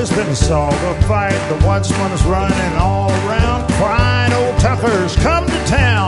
there's been a saga fight. The watchman is running all around, crying, old Tucker's come to town.